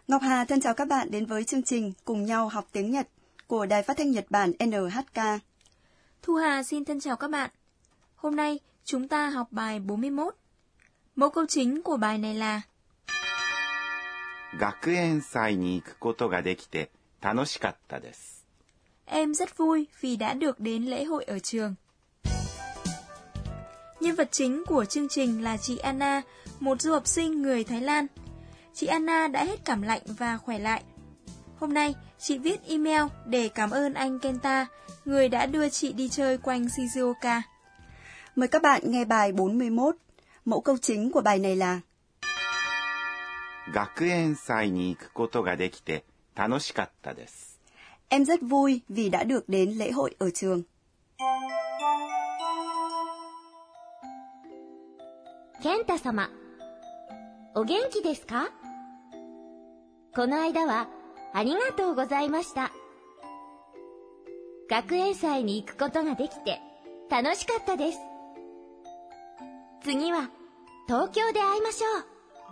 Ngọc Hà thân chào các bạn đến với chương trình Cùng nhau học tiếng Nhật của Đài Phát thanh Nhật Bản NHK. Thu Hà xin thân chào các bạn. Hôm nay chúng ta học bài 41. Mẫu câu chính của bài này là 学園祭に行くことができて楽しかったです。 Em rất vui vì đã được đến lễ hội ở trường. Nhân vật chính của chương trình là chị Anna, một du học sinh người Thái Lan. Chị Anna đã hết cảm lạnh và khỏe lại. Hôm nay, chị viết email để cảm ơn anh Kenta, người đã đưa chị đi chơi quanh Shizuoka. Mời các bạn nghe bài 41. Mẫu câu chính của bài này là 学園祭に行くことができて楽しかったです。 Em rất vui vì đã được đến lễ hội ở trường. 健太様、お元気ですか？この間はありがとうございました。学園祭に行くことができて楽しかったです。次は東京で会いましょう。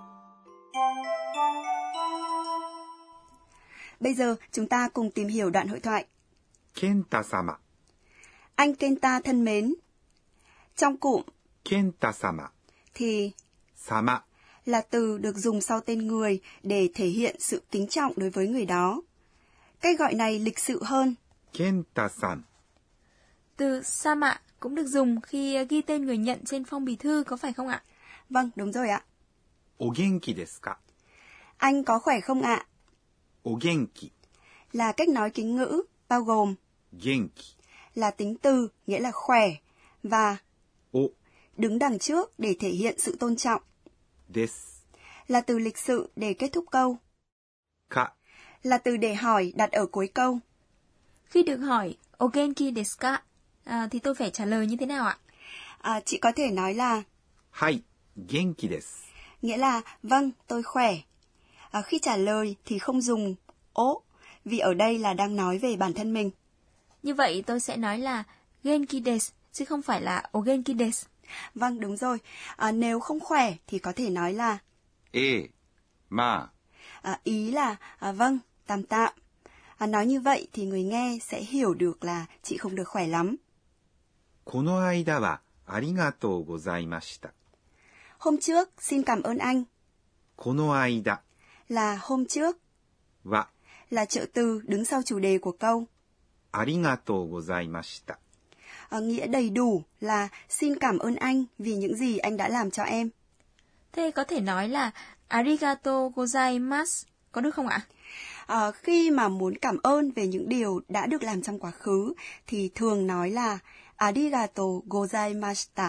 Bây giờ chúng ta cùng tìm hiểu đoạn hội thoại. 健太様、 Anh Kenta thân mến. Trong cụm 健太様、 thì 様 là từ được dùng sau tên người để thể hiện sự kính trọng đối với người đó. Cách gọi này lịch sự hơn. 健太さん、 Từ sama cũng được dùng khi ghi tên người nhận trên phong bì thư, có phải không ạ? Vâng, đúng rồi ạ. お元気ですか? Anh có khỏe không ạ? お元気、 Là cách nói kính ngữ, bao gồm 元気、 là tính từ, nghĩa là khỏe, và お đứng đằng trước để thể hiện sự tôn trọng, です là từ lịch sự để kết thúc câu, か là từ để hỏi đặt ở cuối câu. Khi được hỏi o genki desu ka thì tôi phải trả lời như thế nào ạ? Chị có thể nói là はい、元気です。 nghĩa là vâng, tôi khỏe. Khi trả lời thì không dùng ố, vì ở đây là đang nói về bản thân mình. Như vậy tôi sẽ nói là genki desu, chứ không phải là o genki desu. Vâng, đúng rồi. Nếu không khỏe thì có thể nói là まあ、 ý là vâng, tạm tạm. Nói như vậy thì người nghe sẽ hiểu được là chị không được khỏe lắm. この間はありがとうございました。 Hôm trước, xin cảm ơn anh. この間 Là hôm trước, は là trợ từ đứng sau chủ đề của câu. ありがとうございました。 Nghĩa đầy đủ là xin cảm ơn anh vì những gì anh đã làm cho em. Thế có thể nói là arigato gozaimasu, có được không ạ? Khi mà muốn cảm ơn về những điều đã được làm trong quá khứ thì thường nói là arigato gozaimashita.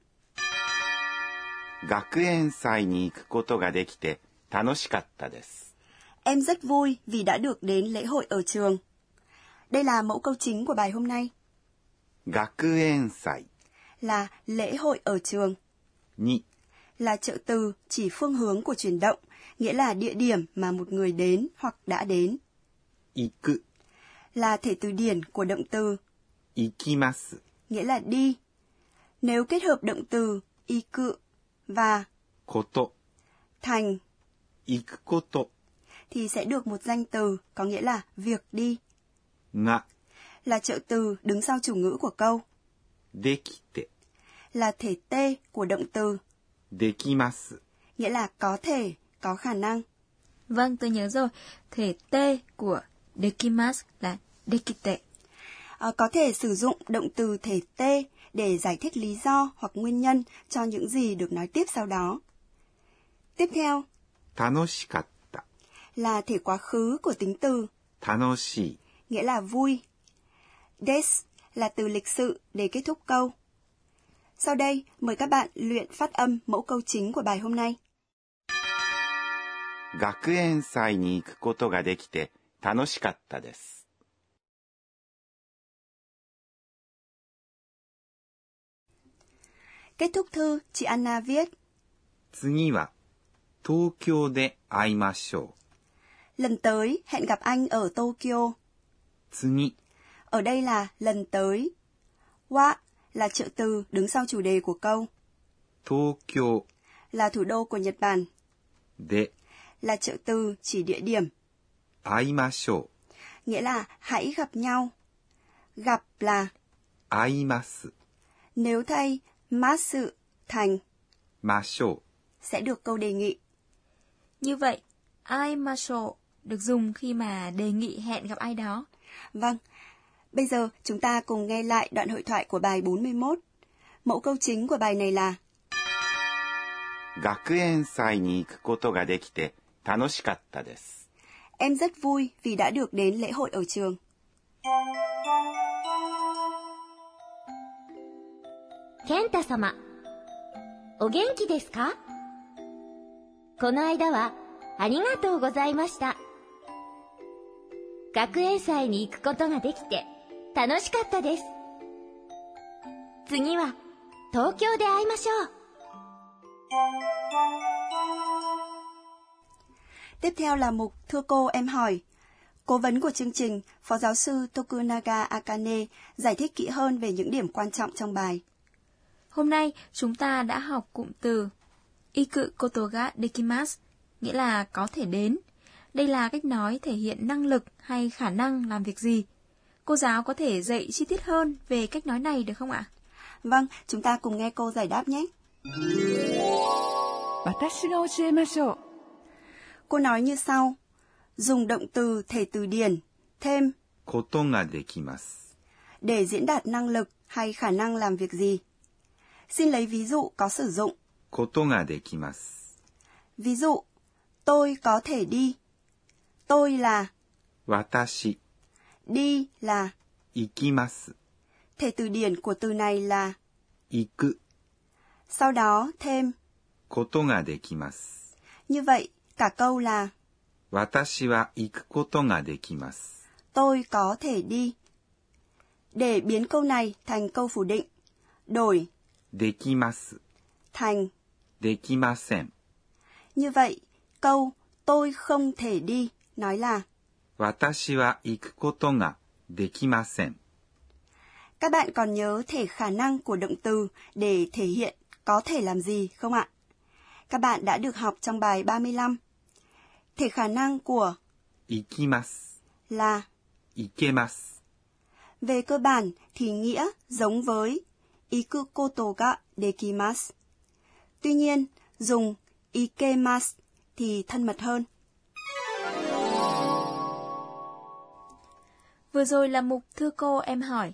学園祭に行くことができて楽しかったです。 Em rất vui vì đã được đến lễ hội ở trường. Đây là mẫu câu chính của bài hôm nay. 学園祭 Là lễ hội ở trường. に Là trợ từ chỉ phương hướng của chuyển động, nghĩa là địa điểm mà một người đến hoặc đã đến. 行く Là thể từ điển của động từ 行きます nghĩa là đi. Nếu kết hợp động từ iku và こと thành 行くこと thì sẽ được một danh từ có nghĩa là việc đi. が Là trợ từ đứng sau chủ ngữ của câu. できて Là thể t của động từ できます nghĩa là có thể, có khả năng. Vâng, tôi nhớ rồi. Thể t của dekimasu là dekite. Có thể sử dụng động từ thể t để giải thích lý do hoặc nguyên nhân cho những gì được nói tiếp sau đó. Tiếp theo 楽しかった là thể quá khứ của tính từ 楽しい nghĩa là vui. Des là từ lịch sự để kết thúc câu. Sau đây, mời các bạn luyện phát âm mẫu câu chính của bài hôm nay. 学園祭に行くことができて楽しかったです。 Kết thúc thư, chị Anna viết 次は東京で会いましょう。 lần tới hẹn gặp anh ở Tokyo. 次 Ở đây là lần tới. Wa là trợ từ đứng sau chủ đề của câu. 東京 là thủ đô của Nhật Bản. で là trợ từ chỉ địa điểm. 会いましょう。 Nghĩa là hãy gặp nhau. Gặp là 会います。 nếu thay masu thành ましょう。 sẽ được câu đề nghị. Như vậy, aimasho được dùng khi mà đề nghị hẹn gặp ai đó. Vâng, bây giờ chúng ta cùng nghe lại đoạn hội thoại của bài 41. Mẫu câu chính của bài này là 学園祭に行くことができて楽しかったです。 Em rất vui vì đã được đến lễ hội ở trường. 健太様、お元気ですか？この間はありがとうございました。学園祭に行くことができて楽しかったです。次は東京で会いましょう。 Tiếp theo là mục Thưa cô em hỏi. Cố vấn của chương trình, Phó giáo sư Tokunaga Akane giải thích kỹ hơn về những điểm quan trọng trong bài. Hôm nay, chúng ta đã học cụm từ iku koto ga dekimasu, nghĩa là có thể đến. Đây là cách nói thể hiện năng lực hay khả năng làm việc gì. Cô giáo có thể dạy chi tiết hơn về cách nói này được không ạ? Vâng, chúng ta cùng nghe cô giải đáp nhé. 私が教えましょう。 Cô nói như sau. Dùng động từ thể từ điển, thêm ことができます。 để diễn đạt năng lực hay khả năng làm việc gì. Xin lấy ví dụ có sử dụng. ことができます。 Ví dụ, tôi có thể đi. Tôi là 私、 đi là 行きます。 thể từ điển của từ này là 行く、 sau đó thêm ことができます。 như vậy cả câu là 私は行くことができます。 tôi có thể đi. Để biến câu này thành câu phủ định, đổi できます。 thành できません。 như vậy câu tôi không thể đi nói là 私は行くことができません。 Các bạn còn nhớ thể khả năng của động từ để thể hiện có thể làm gì không ạ? Các bạn đã được học trong bài 35. Thể khả năng của 行きます。 là 行けます。 về cơ bản thì nghĩa giống với iku koto ga dekimasu. Tuy nhiên, dùng ikemasu thì thân mật hơn. Vừa rồi là mục Thưa cô em hỏi.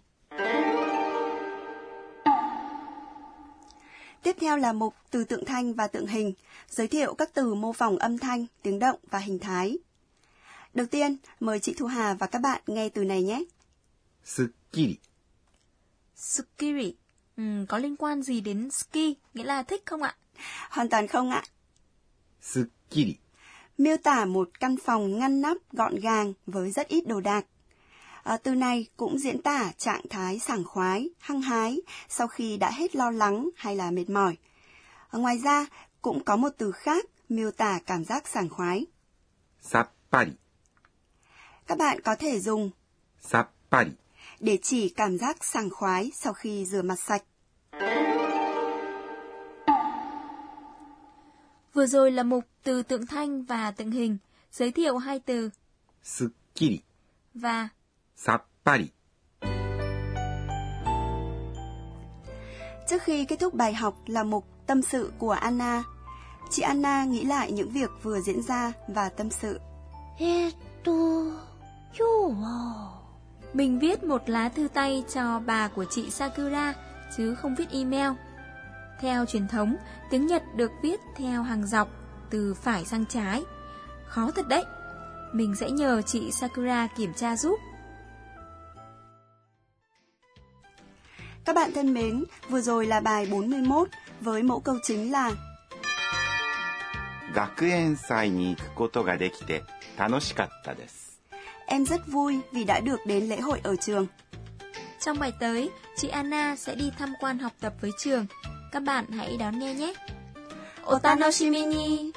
Tiếp theo là mục Từ tượng thanh và tượng hình, giới thiệu các từ mô phỏng âm thanh, tiếng động và hình thái. Đầu tiên, mời chị Thu Hà và các bạn nghe từ này nhé. すっきり、 Sukiri. Có liên quan gì đến ski, nghĩa là thích không ạ? Hoàn toàn không ạ. すっきり、 Miêu tả một căn phòng ngăn nắp, gọn gàng với rất ít đồ đạc. Từ này cũng diễn tả trạng thái sảng khoái, hăng hái sau khi đã hết lo lắng hay là mệt mỏi. Ngoài ra, cũng có một từ khác miêu tả cảm giác sảng khoái. さっぱり、 Các bạn có thể dùng さっぱり、 để chỉ cảm giác sảng khoái sau khi rửa mặt sạch. Vừa rồi là mục Từ tượng thanh và tượng hình, giới thiệu hai từ すっきり、 và さっぱり。 Trước khi kết thúc bài học là mục Tâm sự của Anna. Chị Anna nghĩ lại những việc vừa diễn ra và tâm sự. 今日は mình viết một lá thư tay cho bà của chị Sakura, chứ không viết email. Theo truyền thống, tiếng Nhật được viết theo hàng dọc, từ phải sang trái. Khó thật đấy. Mình sẽ nhờ chị Sakura kiểm tra giúp. Các bạn thân mến, vừa rồi là bài 41 với mẫu câu chính là 学園祭に行くことができて楽しかったです。 Em rất vui vì đã được đến lễ hội ở trường. Trong bài tới, chị Anna sẽ đi tham quan học tập với trường. Các bạn hãy đón nghe nhé. Otanoshimi ni!